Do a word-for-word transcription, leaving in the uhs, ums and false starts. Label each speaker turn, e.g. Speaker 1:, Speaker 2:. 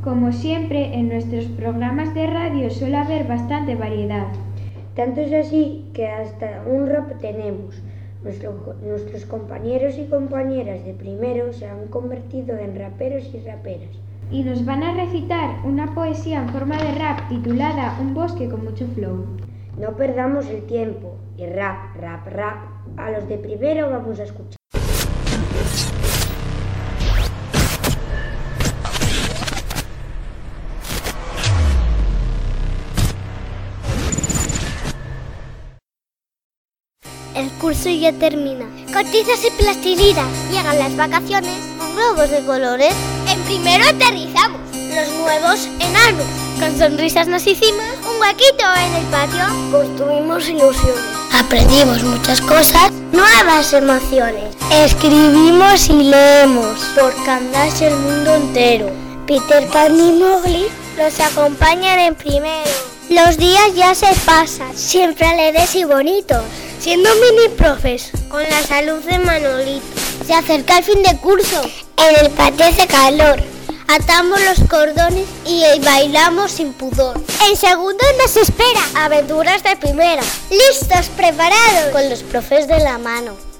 Speaker 1: Como siempre, en nuestros programas de radio suele haber bastante variedad.
Speaker 2: Tanto es así que hasta un rap tenemos. Nuestro, nuestros compañeros y compañeras de primero se han convertido en raperos y raperas.
Speaker 1: Y nos van a recitar una poesía en forma de rap titulada Un bosque con mucho flow.
Speaker 2: No perdamos el tiempo y rap, rap, rap. A los de primero vamos a escuchar.
Speaker 3: El curso ya termina. Con tizas y plastilinas. Llegan las vacaciones con globos de colores. En primero aterrizamos. Los nuevos enanos. Con sonrisas nos hicimos un huequito en el patio.
Speaker 2: Construimos ilusiones.
Speaker 3: Aprendimos muchas cosas. Nuevas emociones. Escribimos y leemos. Por Candace el mundo entero. Peter Pan y Mowgli nos acompañan en primero. Los días ya se pasan. Siempre alegres y bonitos. Siendo mini profes, con la salud de Manolito. Se acerca el fin de curso. En el patio hace calor. Atamos los cordones y bailamos sin pudor. En segundo nos espera aventuras de primera. Listos, preparados, con los profes de la mano.